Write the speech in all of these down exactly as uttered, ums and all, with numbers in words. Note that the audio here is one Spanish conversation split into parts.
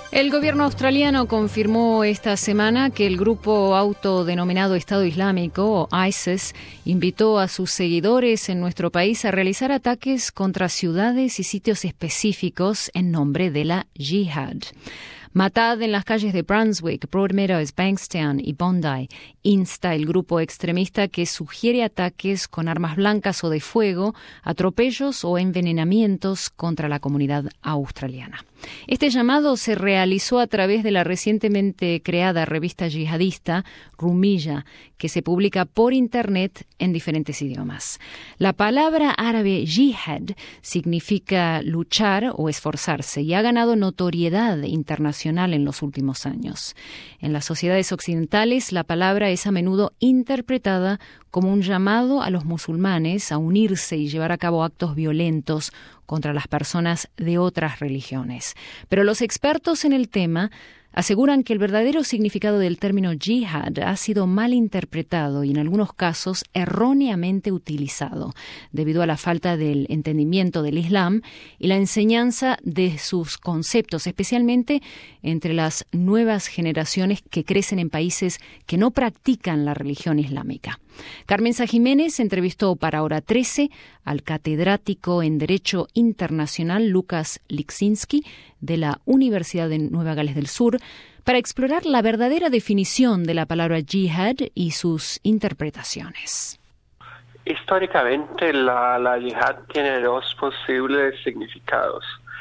El gobierno australiano confirmó esta semana que el grupo autodenominado Estado Islámico, o ISIS, invitó a sus seguidores en nuestro país a realizar ataques contra ciudades y sitios específicos en nombre de la yihad. Matad en las calles de Brunswick, Broadmeadows, Bankstown y Bondi, insta el grupo extremista que sugiere ataques con armas blancas o de fuego, atropellos o envenenamientos contra la comunidad australiana. Este llamado se realizó a través de la recientemente creada revista yihadista Rumiyya, que se publica por Internet en diferentes idiomas. La palabra árabe yihad significa luchar o esforzarse y ha ganado notoriedad internacional en los últimos años. En las sociedades occidentales, la palabra es a menudo interpretada como un llamado a los musulmanes a unirse y llevar a cabo actos violentos contra las personas de otras religiones. Pero los expertos en el tema aseguran que el verdadero significado del término yihad ha sido mal interpretado y en algunos casos erróneamente utilizado, debido a la falta del entendimiento del Islam y la enseñanza de sus conceptos, especialmente entre las nuevas generaciones que crecen en países que no practican la religión islámica. Carmenza Jiménez entrevistó para Hora trece al catedrático en Derecho Internacional Lucas Liksinski de la Universidad de Nueva Gales del Sur para explorar la verdadera definición de la palabra yihad y sus interpretaciones. Históricamente la, la yihad tiene dos posibles significados.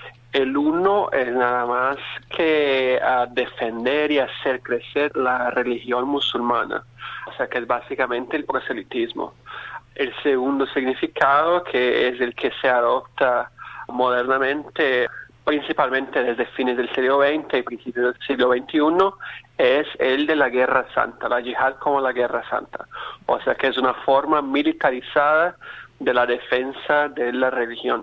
El uno es nada más que uh, defender y hacer crecer la religión musulmana, o sea que es básicamente el proselitismo. El segundo significado, que es el que se adopta modernamente, principalmente desde fines del siglo veinte y principios del siglo veintiuno, es el de la Guerra Santa, la yihad como la Guerra Santa. O sea que es una forma militarizada de la defensa de la religión.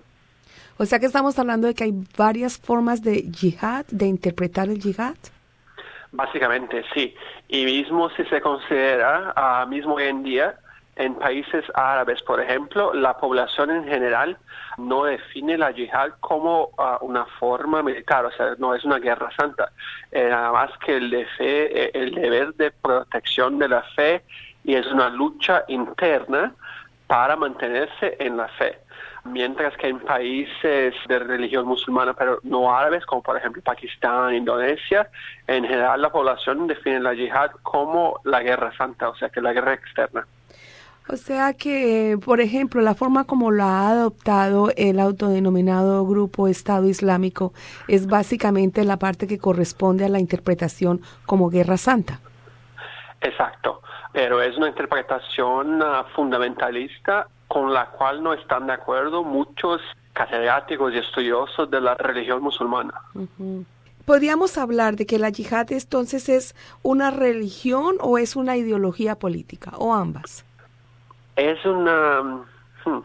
O sea que estamos hablando de que hay varias formas de yihad, de interpretar el yihad. Básicamente, sí. Y mismo si se considera, uh, mismo hoy en día, en países árabes, por ejemplo, la población en general no define la yihad como uh, una forma militar, o sea, no es una guerra santa, eh, nada más que el, de fe, eh, el deber de protección de la fe, y es una lucha interna para mantenerse en la fe. Mientras que en países de religión musulmana, pero no árabes, como por ejemplo Pakistán, Indonesia, en general la población define la yihad como la guerra santa, o sea, que la guerra externa. O sea que, por ejemplo, la forma como lo ha adoptado el autodenominado Grupo Estado Islámico es básicamente la parte que corresponde a la interpretación como guerra santa. Exacto, pero es una interpretación uh, fundamentalista con la cual no están de acuerdo muchos catedráticos y estudiosos de la religión musulmana. Uh-huh. ¿Podríamos hablar de que la yihad entonces es una religión o es una ideología política, o ambas? Es una hmm,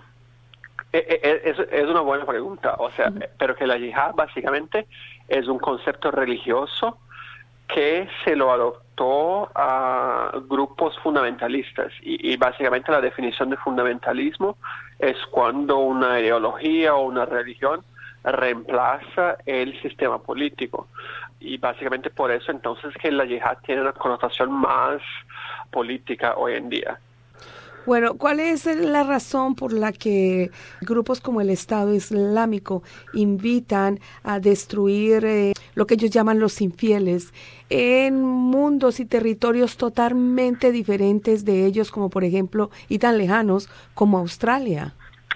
es, es una buena pregunta, o sea, uh-huh. pero que la yihad básicamente es un concepto religioso que se lo adoptó a grupos fundamentalistas y, y básicamente la definición de fundamentalismo es cuando una ideología o una religión reemplaza el sistema político, y básicamente por eso entonces que la yihad tiene una connotación más política hoy en día. Bueno, ¿cuál es la razón por la que grupos como el Estado Islámico invitan a destruir eh, lo que ellos llaman los infieles en mundos y territorios totalmente diferentes de ellos, como por ejemplo, y tan lejanos como Australia?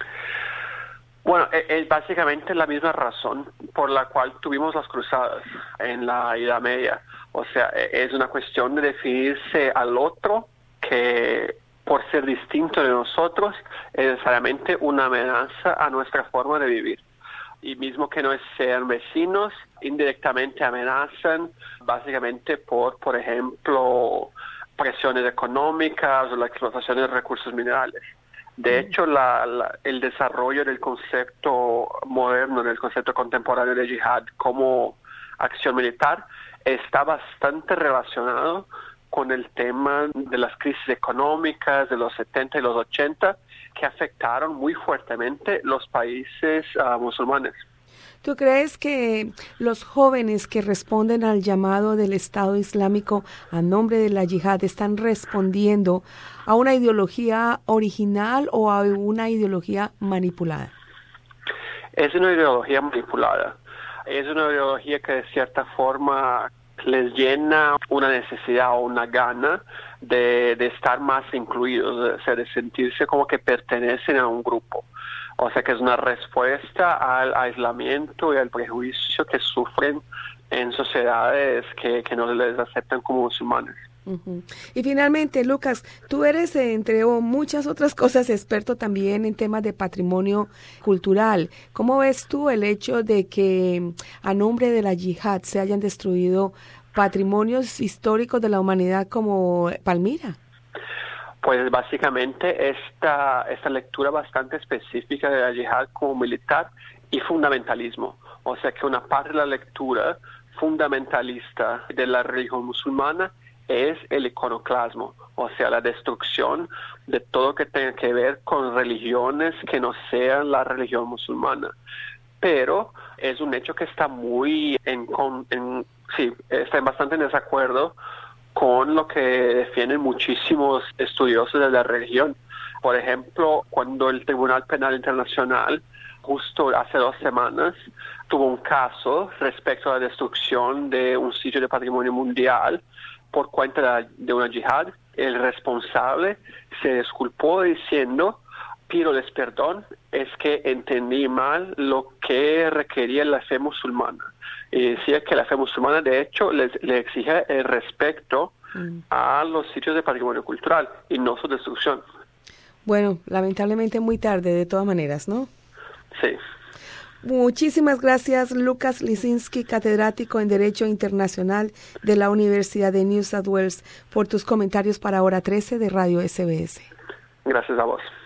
Bueno, es básicamente la misma razón por la cual tuvimos las cruzadas en la Edad Media. O sea, es una cuestión de definirse al otro que, por ser distinto de nosotros, es necesariamente una amenaza a nuestra forma de vivir. Y mismo que no sean vecinos, indirectamente amenazan, básicamente por, por ejemplo, presiones económicas o la explotación de recursos minerales. De hecho, la, la, el desarrollo del concepto moderno, del concepto contemporáneo de yihad como acción militar, está bastante relacionado con el tema de las crisis económicas de los setenta y los ochenta, que afectaron muy fuertemente los países uh, musulmanes. ¿Tú crees que los jóvenes que responden al llamado del Estado Islámico a nombre de la yihad están respondiendo a una ideología original o a una ideología manipulada? Es una ideología manipulada. Es una ideología que de cierta forma les llena una necesidad o una gana de, de estar más incluidos, o sea, de sentirse como que pertenecen a un grupo. O sea, que es una respuesta al aislamiento y al prejuicio que sufren en sociedades que, que no les aceptan como musulmanes. Uh-huh. Y finalmente, Lucas, tú eres, entre muchas otras cosas, experto también en temas de patrimonio cultural. ¿Cómo ves tú el hecho de que a nombre de la yihad se hayan destruido patrimonios históricos de la humanidad como Palmira? Pues básicamente esta, esta lectura bastante específica de la yihad como militar y fundamentalismo. O sea que una parte de la lectura fundamentalista de la religión musulmana es el iconoclasmo, o sea, la destrucción de todo que tenga que ver con religiones que no sean la religión musulmana. Pero es un hecho que está muy en, en sí, está bastante en desacuerdo con lo que defienden muchísimos estudiosos de la religión. Por ejemplo, cuando el Tribunal Penal Internacional, justo hace dos semanas, tuvo un caso respecto a la destrucción de un sitio de patrimonio mundial por cuenta de una yihad, el responsable se disculpó diciendo: pidoles perdón, es que entendí mal lo que requería la fe musulmana. Y decía que la fe musulmana, de hecho, le, le exige el respeto mm. a los sitios de patrimonio cultural y no su destrucción. Bueno, lamentablemente muy tarde, de todas maneras, ¿no? Sí. Muchísimas gracias, Lucas Lisinski, catedrático en Derecho Internacional de la Universidad de New South Wales, por tus comentarios para Hora trece de Radio S B S. Gracias a vos.